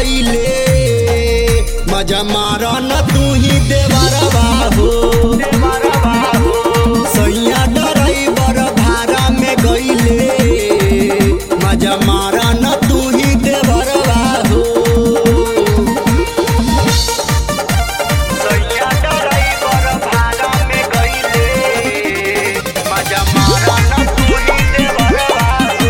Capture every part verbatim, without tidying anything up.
गईले मजा मारा न तू ही देवरवा हो सैया ड्राइवर भाड़ा में गईले मजा मारा न तू ही देवरवा हो सैया ड्राइवर भाड़ा में गईले मजा मारा न तू ही देवरवा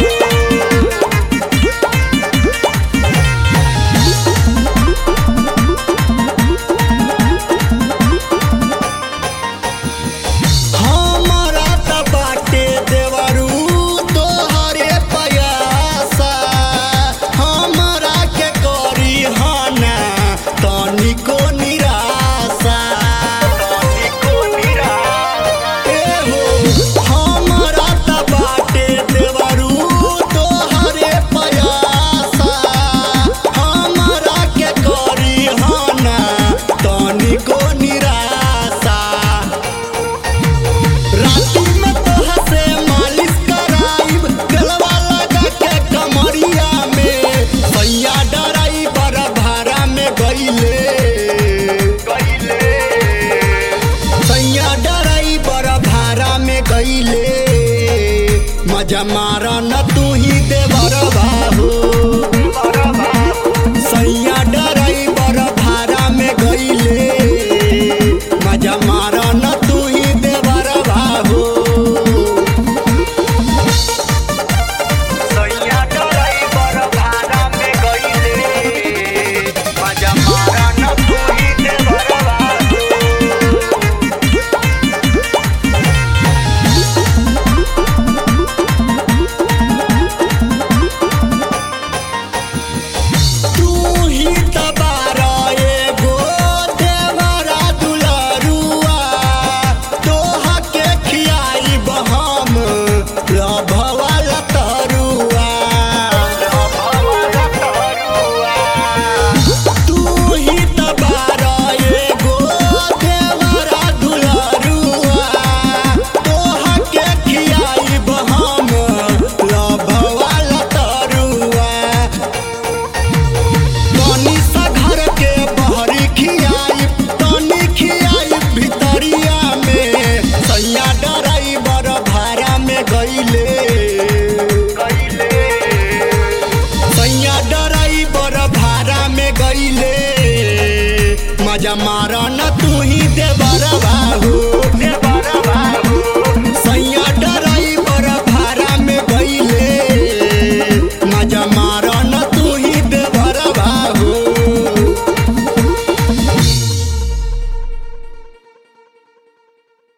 हमारा त बाटे देवरू तोहरे पयासा हमारा के करी हना तनिको निराशा तनिको निराशा ए हो हमारा त बाटे देवरू तोहरे पयासा हमारा के करी हना तनिको निराशा राती में तोहा से मालिश कराइब गलवा लगा के कमरिया में सैया ड्राइवर भाड़ा में गईले सैया ड्राइवर भाड़ा में गईले मजा मारा न तू ही देवरवा हो सैया ड्राइवर भाड़ा में गईले मजा मारा न तू ही देवरवा हो सैया ड्राइवर भाड़ा में गईले मजा मारा न तू ही देवरवा हो तू ही त